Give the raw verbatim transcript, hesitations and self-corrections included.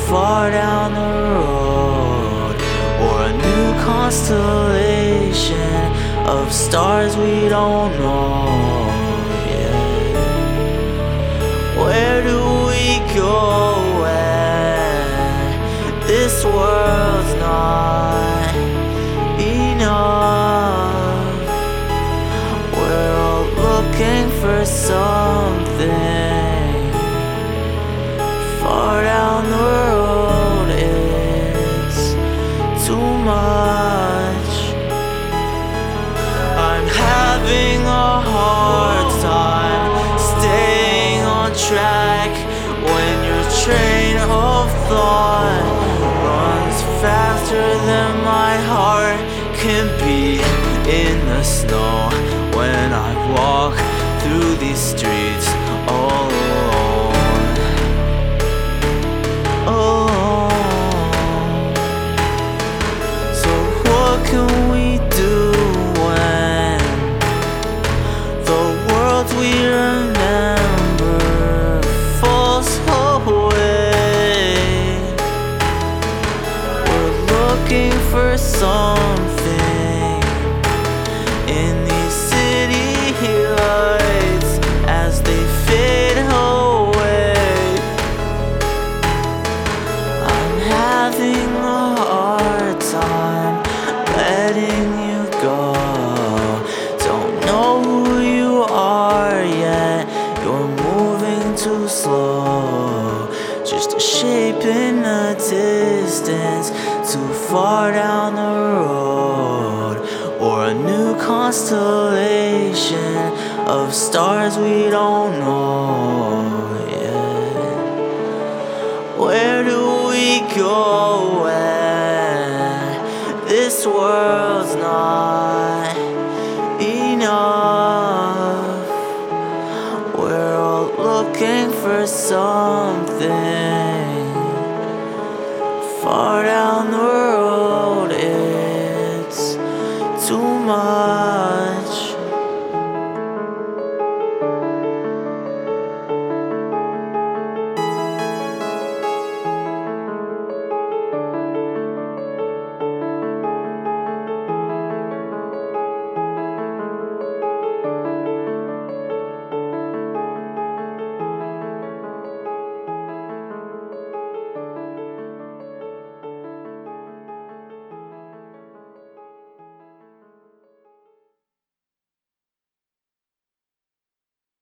far down the road, or a new constellation of stars we don't know yet. Where do we go when this world's not enough? We're all looking for something far down the road. It's too much. I'm having a hard time staying on track when your train of thought runs faster than my heart can beat in the snow. When I walk through these streets all alone, alone. So what can we do when the world we remember falls away? We're looking for something in these city lights as they fade away. I'm having a hard time letting you go. Don't know who you are yet, you're moving too slow. Just a shape in the distance, too far down the road, or a new constellation of stars we don't know yet. Where do we go when this world's not enough? We're all looking for something far down the road. It's too much.